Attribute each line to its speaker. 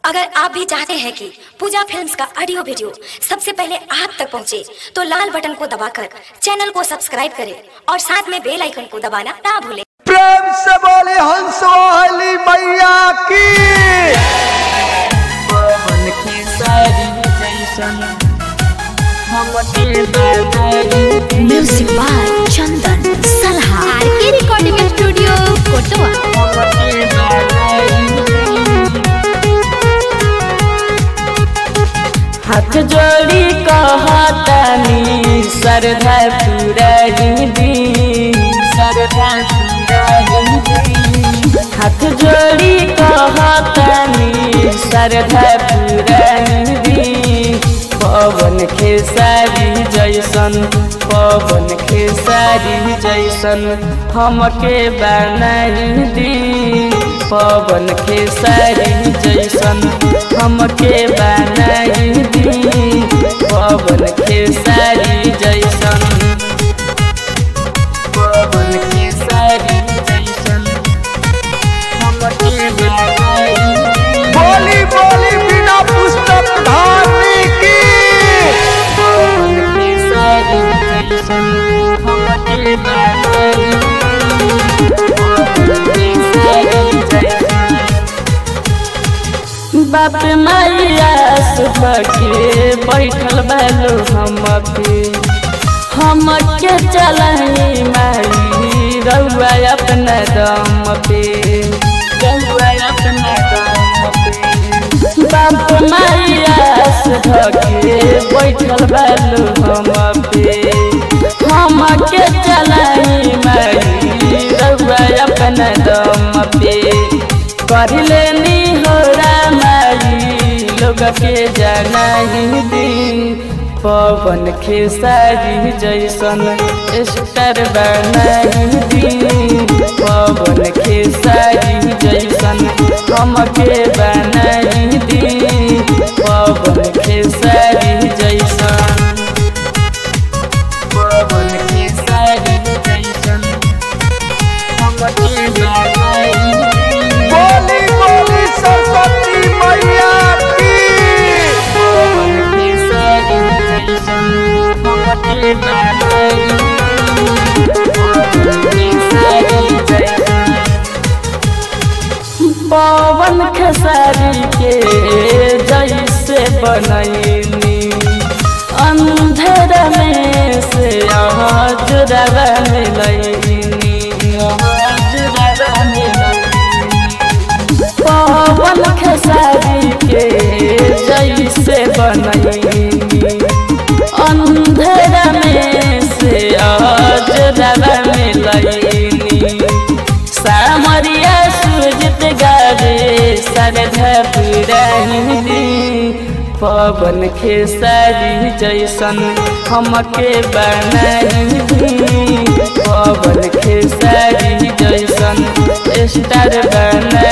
Speaker 1: अगर आप भी चाहते हैं कि पूजा फिल्म्स का ऑडियो वीडियो सबसे पहले आप तक पहुंचे, तो लाल बटन को दबाकर चैनल को सब्सक्राइब करें और साथ में बेल आइकन को दबाना ना भूलें।
Speaker 2: प्रेम से बोले हंस वाली मैया की।
Speaker 3: पवन की सारी जैसन हमके बनाई।
Speaker 1: म्यूजिक बाय चंदन सलहा।
Speaker 4: आरके रिकॉर्डिंग स्टूडियो कोटवा।
Speaker 3: हमके बनाई। हाथ जोड़ी कहतानी श्रद्धा पुराई दी, श्रद्धा पुराई दी। हाथ जोड़ी कहतानी श्रद्धा पुराई दी। पवन खेसारी जैसन, पवन खेसारी जैसन हमके बनाई दी। पवन खेसारी जैसन हमके बनाई दी। पवन खेसारी जैसन, पवन खेसारी जैसन हमके बनाई दी।
Speaker 2: बोली बोली बिना पुस्तक धारने की।
Speaker 3: पवन खेसारी जैसन हमके बनाई दी। पवन खेसारी जैसन। बाप मैया सुबह बैठल बालो हमके चलाई माई रउआ अपना दम पे, रउआ अपना दम पे। बाप मैया सुबह बैठल बालो हमके चलाई माई रउआ अपना दम पे। कर लेनी हो रामाई लोग के जानाई दी। पवन खेसारी जैसन स्टार बनाई दी। पवन खेसारी जैसन हमके बनाई दी। पवन खेसारी जैसन, पवन खेसारी जैसन हमके बनाई दी।
Speaker 2: बोली बोली सरस्वती मैया की।
Speaker 3: पवन खेसारी जैसन हमके बनाई दी। पवन खेसारी जैसन। पवन खेसारी के जैसे बनैनी अंधेरा में से जुड़ावा मिलैनी, जुड़ावा मिलैनी। पवन खेसारी के जैसे बनैनी अंधेरा में से जुड़ावा मिलैनी। सामरिया सुजित गावे श्रद्धा पुराई दी। पवन खेसारी जैसन हमके बनाई दी। पवन खेसारी जैसन स्टार बनाई